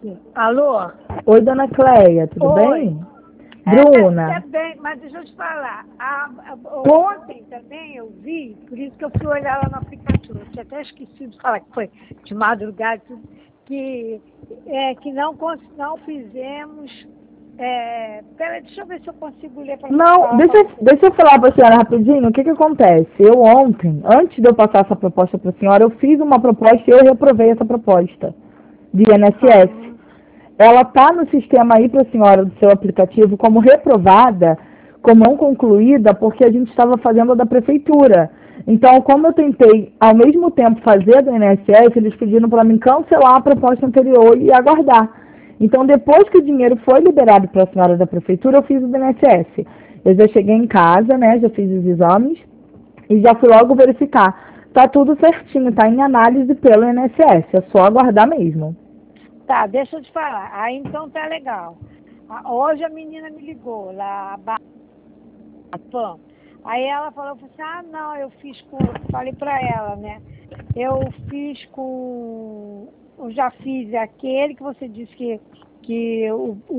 Alô? Oi, dona Cleia, tudo Oi. bem? Bruna. Tá bem, mas deixa eu te falar. Ontem também eu vi, por isso que eu fui olhar lá no aplicativo. Eu tinha até esquecido de falar que foi de madrugada, que não fizemos. Peraí, deixa eu ver se eu consigo ler para Não, falar deixa, para você. deixa eu falar para a senhora rapidinho. O que acontece? Eu ontem, antes de eu passar essa proposta para a senhora, eu fiz uma proposta e eu reprovei essa proposta de INSS. Ah, Ela está no sistema aí para a senhora do seu aplicativo como reprovada, como não concluída, porque a gente estava fazendo a da prefeitura. Então, como eu tentei ao mesmo tempo fazer a do INSS, eles pediram para mim cancelar a proposta anterior e aguardar. Então, depois que o dinheiro foi liberado para a senhora da prefeitura, eu fiz o do INSS. Eu já cheguei em casa, né? Já fiz os exames e já fui logo verificar. Tá tudo certinho, tá em análise pelo INSS. É só aguardar mesmo. tá, deixa eu te falar. Aí então tá legal. Hoje a menina me ligou lá, a Pam. Aí ela falou assim, não, eu fiz com. Falei pra ela, né? Eu fiz com. Eu já fiz aquele que você disse que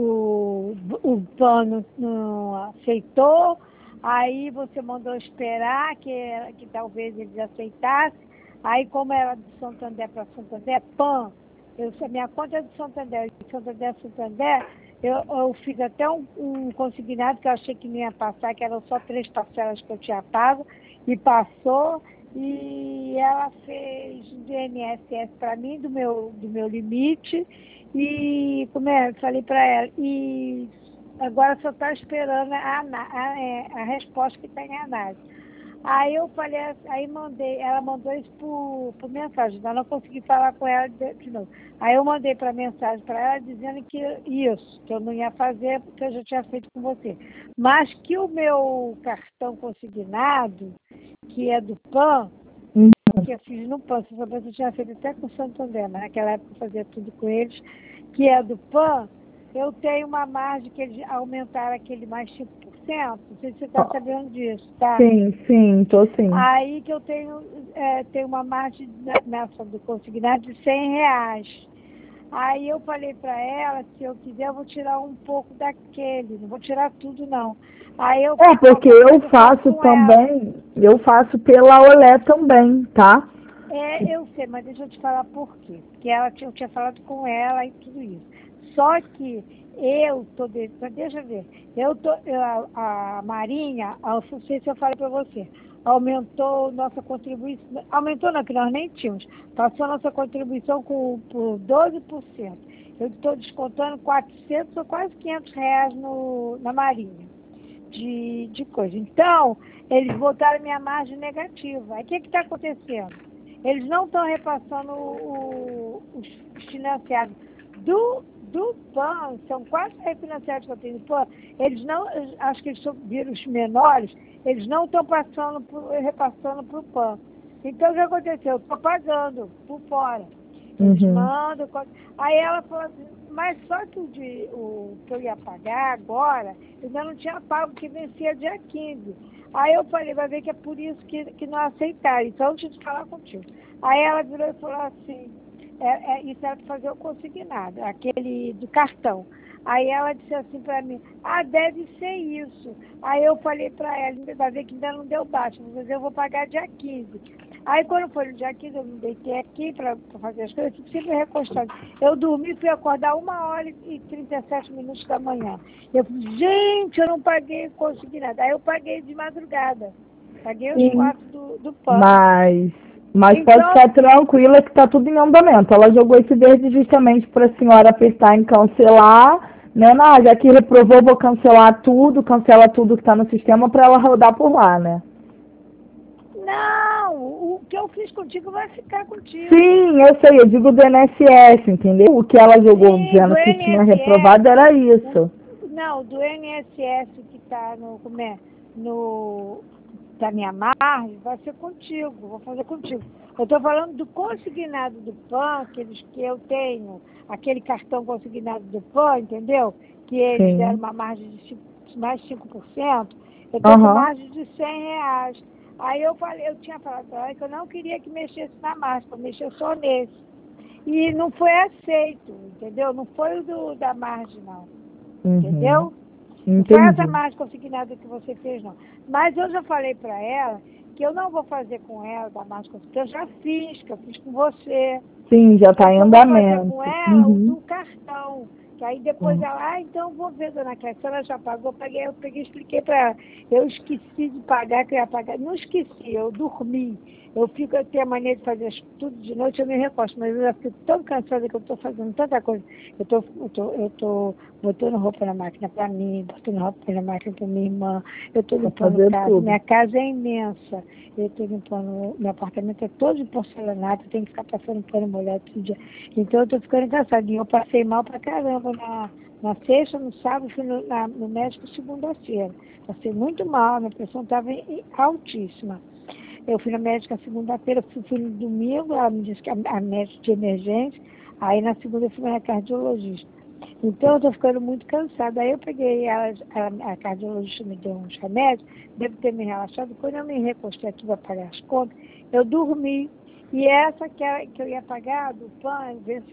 o plano não aceitou. Aí você mandou esperar que talvez eles aceitassem. Aí, como era de Santander para Santander, PAN, a minha conta é de Santander, de Santander a Santander, eu fiz até um consignado que eu achei que não ia passar, que eram só 3 parcelas que eu tinha pago, e passou. E ela fez do INSS para mim, do meu limite, e falei para ela, e agora só está esperando a resposta que está em análise. Aí eu falei, aí ela mandou isso por mensagem, então eu não consegui falar com ela de novo. Aí eu mandei para mensagem para ela dizendo que eu não ia fazer porque eu já tinha feito com você. Mas que o meu cartão consignado, que é do PAN, que eu fiz no PAN, eu tinha feito até com o Santander, mas naquela época eu fazia tudo com eles, que é do PAN, eu tenho uma margem que eles aumentaram aquele mais 5%, não sei se você está sabendo disso, tá? Sim, tô sim. Aí que eu tenho uma margem nessa do consignado de R$ 100. Aí eu falei para ela, se eu quiser, eu vou tirar um pouco daquele, não vou tirar tudo, não. Aí eu Porque eu faço com ela. também, eu faço pela Olé também, tá? Eu sei, mas deixa eu te falar por quê. Porque eu tinha falado com ela e tudo isso. Só que deixa eu ver, a Marinha, não sei se eu falei para você, aumentou nossa contribuição, aumentou não, que nós nem tínhamos, passou nossa contribuição por 12%. Eu estou descontando 400 ou quase R$ 500 na Marinha de coisa. Então, eles botaram minha margem negativa. Aí o que está acontecendo? Eles não estão repassando os financiados do PAN, são 4 refinanciados que eu tenho do PAN, eles não, acho que eles viram os menores, eles não estão repassando para o PAN. Então, o que aconteceu? Eu estou pagando por fora. Eles mandam. Aí ela falou assim, mas só que o que eu ia pagar agora, eu ainda não tinha pago, porque vencia dia 15. Aí eu falei, vai ver que é por isso que não aceitaram. Então, deixa eu falar contigo. Aí ela virou e falou assim, isso era para fazer o consignado, aquele do cartão. Aí ela disse assim para mim, deve ser isso. Aí eu falei para ela, vai ver que ainda não deu baixo, mas eu vou pagar dia 15. Aí quando foi no dia 15, eu me deitei aqui para fazer as coisas, sempre recostado. Eu dormi, fui acordar 1h37 da manhã. Eu falei, gente, eu não paguei consignado. Aí eu paguei de madrugada. Paguei os 4 do PAN. Mas Então, pode ficar tranquila que está tudo em andamento. Ela jogou esse verde justamente para a senhora apertar em cancelar, né? Já que reprovou, vou cancelar tudo, cancela tudo que está no sistema para ela rodar por lá, né? não, o que eu fiz contigo vai ficar contigo. Sim, eu sei, eu digo do INSS, entendeu? O que ela jogou dizendo que INSS, tinha reprovado era isso. Não, do INSS que está da minha margem, vai ser contigo, vou fazer contigo. Eu estou falando do consignado do PAN, que eu tenho, aquele cartão consignado do PAN, entendeu? Que eles deram uma margem de mais 5%, eu estou com margem de R$ 100. Aí eu tinha falado para ela que eu não queria que mexesse na margem, para mexer só nesse. E não foi aceito, entendeu? Não foi da margem, não, Uhum. entendeu? Não foi essa margem consignada que você fez, não. Mas eu já falei para ela que eu não vou fazer com ela da margem consignada, que eu já fiz, que eu fiz com você. Sim, já está em andamento. Eu vou fazer com ela o do cartão. Que aí depois ela, então vou ver, dona Clécia, ela já pagou, eu peguei e expliquei para ela. Eu esqueci de pagar, que eu ia pagar. Não esqueci, eu dormi. Eu tenho a mania de fazer tudo de noite, eu me recosto, mas eu já fico tão cansada que eu estou fazendo tanta coisa. Eu tô botando roupa na máquina para mim, botando roupa na máquina para minha irmã, eu estou limpando casa, tudo. Minha casa é imensa, eu estou limpando, meu apartamento é todo de porcelanato, eu tenho que ficar passando pano molhado todo dia. Então eu estou ficando cansada. E eu passei mal pra caramba na sexta, no sábado, fui no médico segunda-feira. Passei muito mal, minha pressão estava altíssima. Eu fui na médica segunda-feira, fui no domingo, ela me disse que a médica de emergência, aí na segunda eu fui na cardiologista. Então eu estou ficando muito cansada. Aí eu peguei, a cardiologista me deu uns remédios, devo ter me relaxado. Quando eu me recostei aqui para pagar as contas, eu dormi. E essa que eu ia pagar do PAN,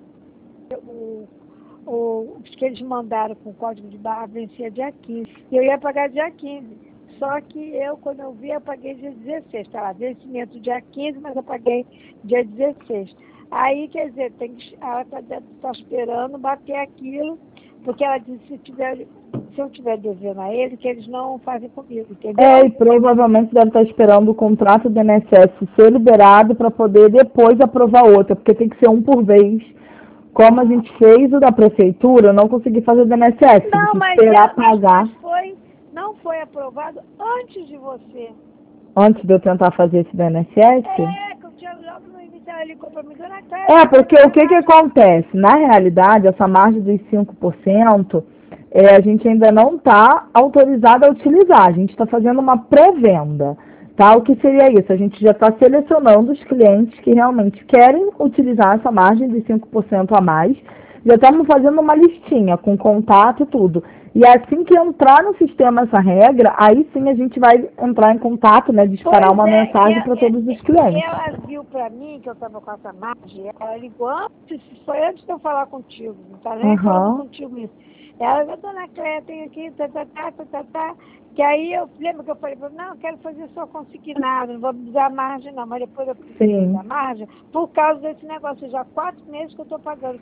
os que eles mandaram com o código de barra vencia dia 15. E eu ia pagar dia 15. Só que quando eu vi, eu paguei dia 16. Tá lá, vencimento dia 15, mas eu paguei dia 16. Aí, quer dizer, ela está esperando bater aquilo, porque ela disse se eu estiver devendo a ele, que eles não fazem comigo, entendeu? E provavelmente deve estar esperando o contrato do INSS ser liberado para poder depois aprovar outra, porque tem que ser um por vez. Como a gente fez o da prefeitura, eu não consegui fazer o do INSS. Não, mas esperar pagar. Não foi aprovado antes de você. Antes de eu tentar fazer esse do INSS? Que eu tinha logo no início, ela ligou para mim, dona Cléia. Porque o que acontece? Na realidade, essa margem dos 5%, a gente ainda não está autorizado a utilizar. A gente está fazendo uma pré-venda. Tá? O que seria isso? A gente já está selecionando os clientes que realmente querem utilizar essa margem de 5% a mais. Já estamos fazendo uma listinha com contato e tudo. E assim que entrar no sistema essa regra, aí sim a gente vai entrar em contato, né? Disparar uma mensagem para todos os clientes. Ela viu para mim que eu estava com essa margem, ela ligou foi antes de eu falar contigo, não está nem falando contigo isso. Ela falou, dona Cléia, tem aqui, que aí eu lembro que eu falei, não, eu quero fazer só consignado, não vou usar margem não, mas depois eu preciso usar margem, por causa desse negócio, já 4 meses que eu estou pagando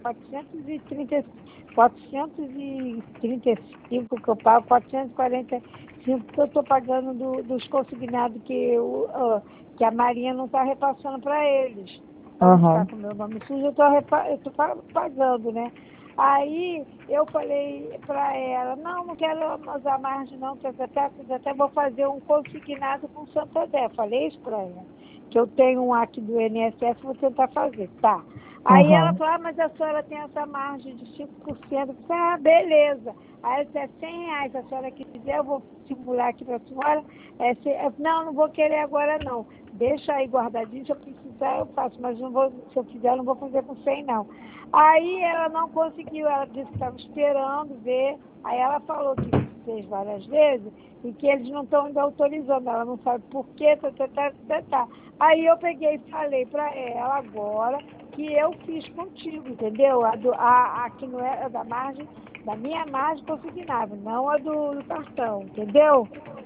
435 que eu pago, 445 que eu estou pagando dos consignados que a Marinha não está repassando para eles. Para não ficar com o meu nome sujo, eu estou pagando, né? Aí eu falei para ela, não quero usar margem não, até vou fazer um consignado com o Santander. Falei isso para ela, que eu tenho um aqui do INSS, vou tentar fazer, tá. Aí ela falou, mas a senhora tem essa margem de 5%. Eu falei, beleza. Aí eu disse, R$100, se a senhora quiser, eu vou simular aqui para a senhora. Não vou querer agora não. Deixa aí guardadinho, se eu precisar eu faço, mas se eu quiser, eu não vou fazer com 100 não. Aí ela não conseguiu, ela disse que estava esperando ver. Aí ela falou que fez várias vezes e que eles não estão ainda autorizando, ela não sabe por quê, tá. Aí eu peguei e falei para ela agora que eu fiz contigo, entendeu? A que não é da margem, da minha margem consignada, não a do cartão, entendeu?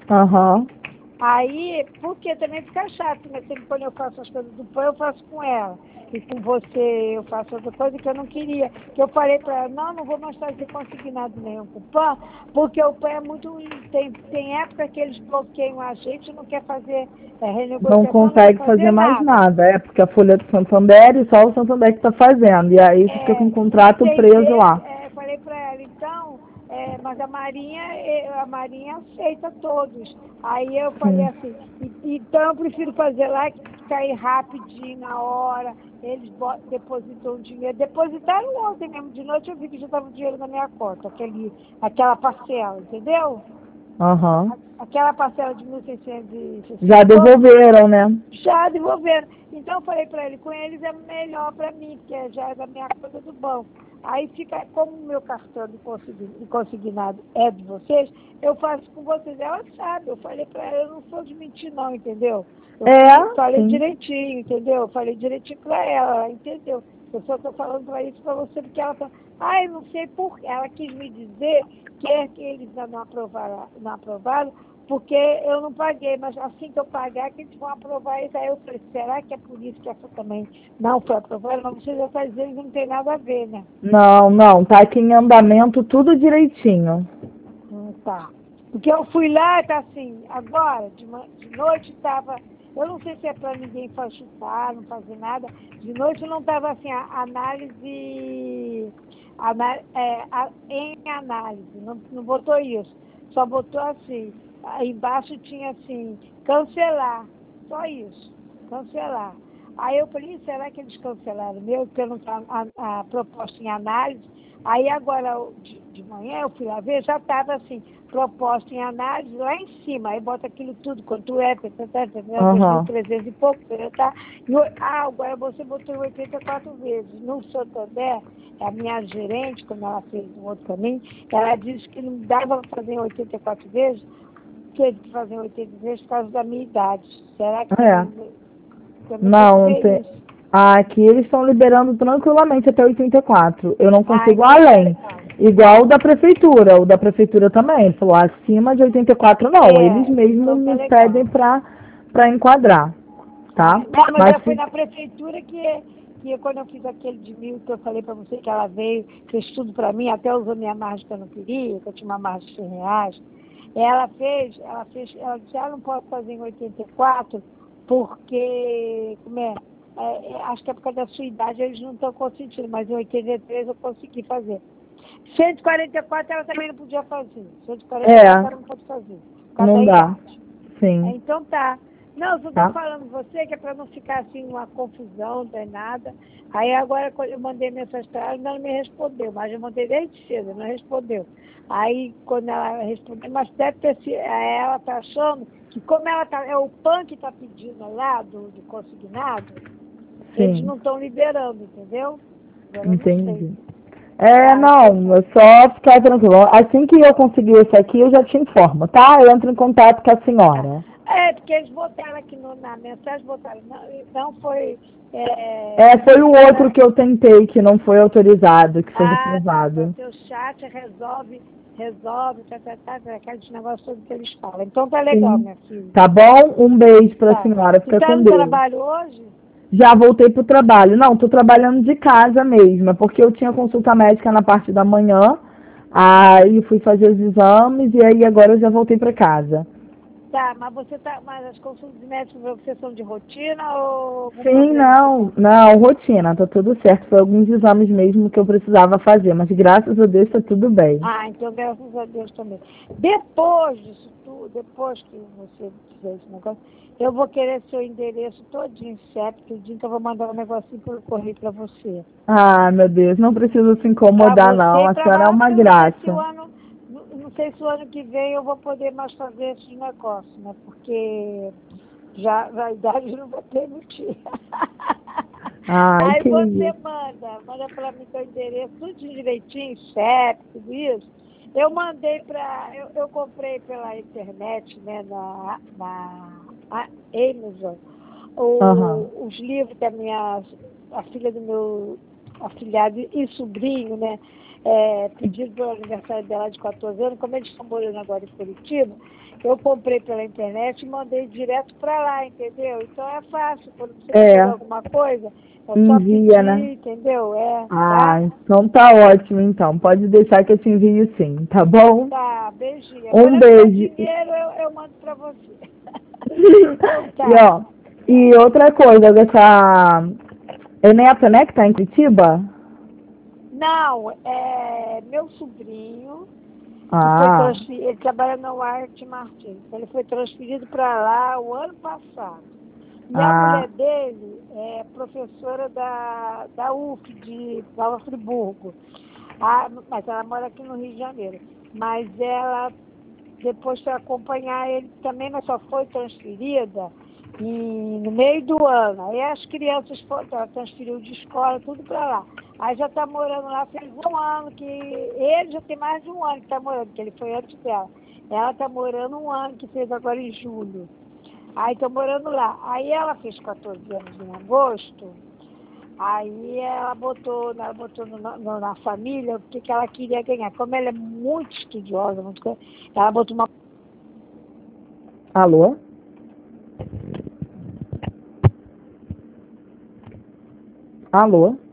Aí, porque também fica chato, né? Sempre quando eu faço as coisas do PAN, eu faço com ela. E com você eu faço outra coisa que eu não queria. Que eu falei para ela, não vou mais fazer consignado nenhum com o PAN, porque o PAN é muito. Tem época que eles bloqueiam a gente e não quer fazer renegociação. Não consegue fazer mais nada. Porque a folha do Santander e só o Santander que está fazendo. E aí fica com o contrato preso lá. Eu falei para ela, então, mas a Marinha aceita todos. Aí eu falei assim, então eu prefiro fazer lá que cair rapidinho na hora, eles depositam o dinheiro. Depositaram ontem mesmo, de noite eu vi que já estava o dinheiro na minha conta, aquela parcela, entendeu? Aquela parcela de 1.660. Já devolveram, né? Já devolveram. Então eu falei para ele, com eles é melhor para mim, porque já é da minha conta do banco. Aí fica, como o meu cartão de consignado é de vocês, eu faço com vocês. Ela sabe, eu falei para ela, eu não sou de mentir não, entendeu? Eu falei direitinho, entendeu? Eu falei direitinho para ela entendeu? Eu só estou falando para isso para você, porque ela falou, eu não sei por quê. Ela quis me dizer que eles não aprovaram, porque eu não paguei, mas assim que eu pagar, que eles vão aprovar isso. Aí eu falei, será que é por isso que essa também não foi aprovada? Mas você já está dizendo que não tem nada a ver, né? Não, não, tá aqui em andamento tudo direitinho. Tá. Porque eu fui lá, tá assim, agora, de noite estava, eu não sei se é para ninguém chutar, não fazer nada, de noite não estava assim, a análise, em análise, não botou isso, só botou assim, aí embaixo tinha assim, cancelar, só isso, cancelar. Aí eu falei, será que eles cancelaram mesmo, porque não está a proposta em análise? Aí agora, de manhã, eu fui lá ver, já estava assim, proposta em análise lá em cima. Aí bota aquilo tudo, quanto é, 2.300 e pouco, tá? Agora você botou 84 vezes. No Santander, a minha gerente, quando ela fez um outro caminho, ela disse que não dava para fazer em 84 vezes, teve que fazer em 80 vezes por causa da minha idade. Será que também Não, tem que ver isso? aqui eles estão liberando tranquilamente até 84. Eu não consigo Então tá além. legal. Igual o da prefeitura. O da prefeitura também. Ele falou, acima de 84 não. Eles mesmos Então tá me legal. pedem para enquadrar. Tá? Não, mas Mas já foi na prefeitura que quando eu fiz aquele de 1.000 que eu falei para você, que ela veio, fez tudo para mim, até usou minha margem que eu não queria, que eu tinha uma margem de R$ 100. Ela disse, não posso fazer em 84, porque, acho que é por causa da sua idade, eles não estão consentindo, mas em 83 eu consegui fazer. 144 ela também não podia fazer. 144 ela não pode fazer. Por causa não da dá. idade. Sim. Então tá. Não, só Tá. estou falando você que é para não ficar assim uma confusão, não é nada. Aí agora quando eu mandei mensagem para ela, ela não me respondeu, mas eu mandei desde cedo, não respondeu. Aí quando ela respondeu, mas deve ter sido, ela tá achando que como ela tá, é o PAN que está pedindo lá do consignado, eles Sim. não estão liberando, entendeu? Eu não Entendi. sei. Não, é só ficar tranquilo. Assim que eu conseguir esse aqui, eu já te informo, tá? Eu entro em contato com a senhora. Porque eles botaram aqui na mensagem, botaram, não foi... Foi o outro que eu tentei, que não foi autorizado, que foi Tá, reprovado. seu chat resolve, aqueles negócios todos que eles falam. Então tá legal, Sim. minha filha. Tá bom? Um beijo pra Tá. senhora. Tu Fica tá com no Deus. trabalho hoje? Já voltei pro trabalho. Não, tô trabalhando de casa mesmo, é porque eu tinha consulta médica na parte da manhã, aí fui fazer os exames e aí agora eu já voltei pra casa. Tá, mas as consultas médicas pra você são de rotina ou algum Sim, problema que você tá? não, rotina, tá tudo certo. Foi alguns exames mesmo que eu precisava fazer, mas graças a Deus tá tudo bem. Então graças a Deus também. Depois disso tudo, depois que você fizer esse negócio, eu vou querer seu endereço todinho, certo? Tudinho que eu vou mandar um negocinho pelo correio pra você. Ah, meu Deus, não precisa se Para incomodar, você não. e A para senhora é mais, uma porque eu não sei se graça. não sei se o ano que vem eu vou poder mais fazer esses negócios, né? Porque já a idade não vai permitir. Ai, Aí que você isso. manda para mim seu endereço, tudo direitinho, CEP, tudo isso. Eu mandei eu comprei pela internet, né, na Amazon, Aham. os livros da a filha do meu afilhado e sobrinho, né, pedido para o aniversário dela de 14 anos, como eles estão morando agora em Curitiba, eu comprei pela internet e mandei direto para lá, entendeu? Então é fácil, quando você precisa de É, alguma coisa, é só envia, pedir, né? entendeu? Ah, Tá? então tá ótimo, então. Pode deixar que eu te envio sim, tá bom? Tá, beijinho. Um Quando eu tiver beijo. dinheiro, eu mando para você. Então E tá. ó, e outra coisa, dessa Eneto, né, que tá em Curitiba? Não, meu sobrinho, que foi Ah, transferido, ele trabalha na Arte Martins, ele foi transferido para lá o ano passado. E a ah, mulher dele é professora da UF de Nova Friburgo. Mas ela mora aqui no Rio de Janeiro. Mas ela depois foi acompanhar ele também, mas só foi transferida no meio do ano. Aí as crianças foram, ela transferiu de escola, tudo para lá. Aí já está morando lá, fez um ano, que ele já tem mais de um ano que está morando, que ele foi antes dela. Ela está morando um ano, que fez agora em julho. Aí estou morando lá. Aí ela fez 14 anos em agosto, Aí ela botou na família o que, que ela queria ganhar. Como ela é muito estudiosa, ela botou uma. Alô? Alô?